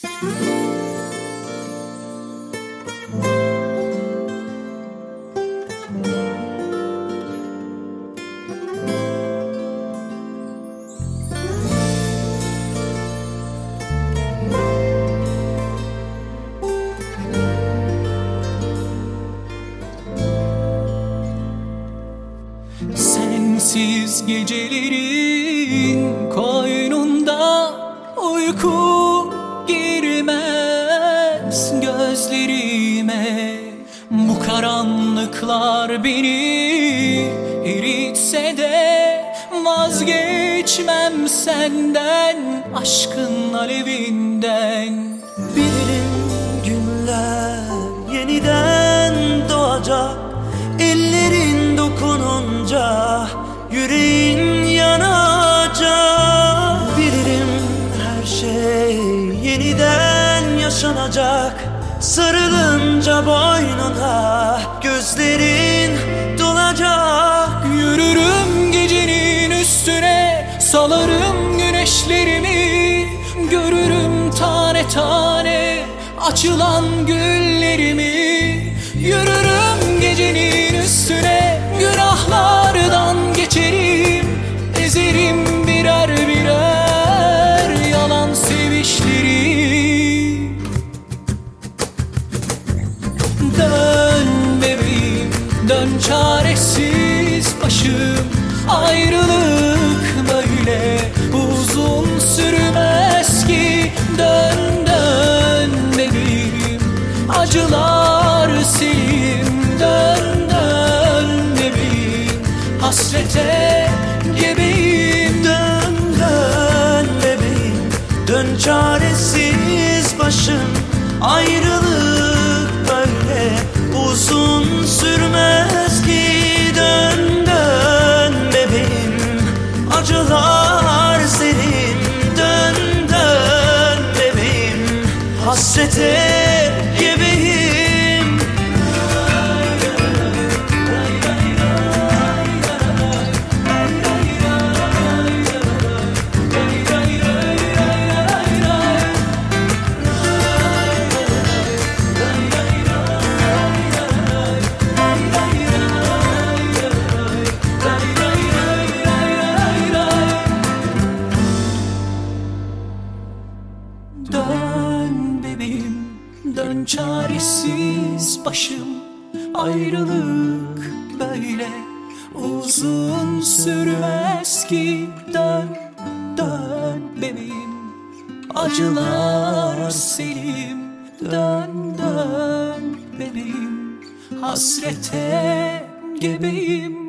Sensiz gecelerin koynunda uyku girmez gözlerime. Bu karanlıklar beni eritse de vazgeçmem senden, aşkın alevinden. Bilirim günler yeniden doğacak, ellerin dokununca yüreğin yanacak. Bilirim her şey yeniden yaşanacak, sarılınca boynuna gözlerin dolacak. Yürürüm gecenin üstüne, salarım güneşlerimi, görürüm tane tane açılan güllerimi. Yürürüm gecenin üstüne, günahlardan geçerim, ezerim birer birer yalan sevişleri. Dön bebeğim, dön çaresiz başım, ayrılık böyle uzun sürmez ki. Dön dön bebeğim, acılar silim. Dön dön bebeğim, hasrete gebeyim. Dön dön bebeğim, dön çaresiz başım, ayrılık böyle uzun sürmez ki. Dön dön bebeğim, acılar senin. Dön dön bebeğim, hasrete gebeyim. Dön bebeğim, dön çaresiz başım, ayrılık böyle uzun sürmez ki. Dön dön bebeğim, acılar selim. Dön dön bebeğim, hasrete gebeyim.